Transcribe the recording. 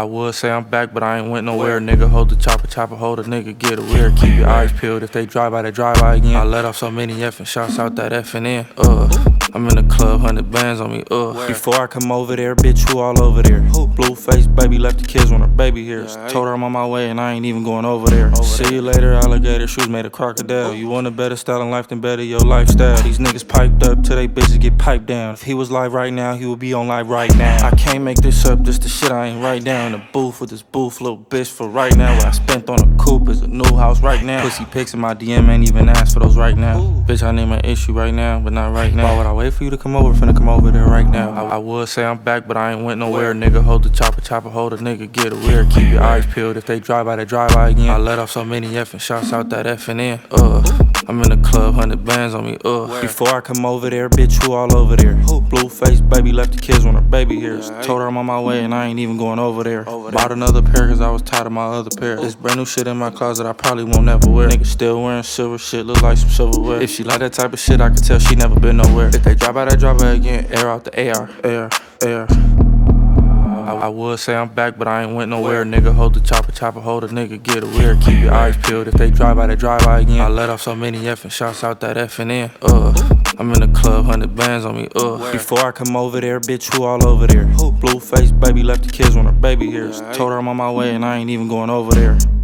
I would say I'm back, but I ain't went nowhere. Nigga, hold the chopper, hold a nigga, get a weird. Keep your eyes peeled if they drive by, they drive by again. I let off so many effing shots out that effing in. I'm in the club, 100 bands on me, Before I come over there, bitch, who all over there? Blue face, baby, left the kids when her baby here. Told her I'm on my way and I ain't even going over there. See you later, alligator, shoes made of crocodile. You want a better style in life, then better your lifestyle. These niggas piped up till they bitches get piped down. If he was live right now, he would be on live right now. I can't make this up, this the shit I ain't write down. In the booth with this booth, little bitch for right now. What I spent on a coupe is a new house right now. Pussy pics in my DM, ain't even asked for those right now. Bitch, I need my issue right now, but not right now. Why would I wait for you to come over? Finna come over there right now. I would say I'm back, but I ain't went nowhere. Nigga, hold the chopper, hold a nigga, get a weird. Keep your eyes peeled if they drive by, they drive by again. I let off so many effing shots out that effing in. I'm in the club, 100 bands on me, Before I come over there, bitch, who all over there? Blue face, baby, left the kids when her baby here. Told her I'm on my way and I ain't even going over there. Bought another pair cause I was tired of my other pair. This brand new shit in my closet I probably won't never wear. Nigga still wearing silver shit, look like some silverware. If she like that type of shit, I can tell she never been nowhere. If they drive by, they drive by again. Air out the AR. I would say I'm back, but I ain't went nowhere. Nigga, hold the chopper, hold a nigga, get a weird. Keep your eyes peeled if they drive by, they drive by again. I let off so many effing shots out that effing in. I'm in the club, 100 bands on me, Before I come over there, bitch, who all over there? Blue face, baby, left the kids when her baby here. Told her I'm on my way and I ain't even going over there.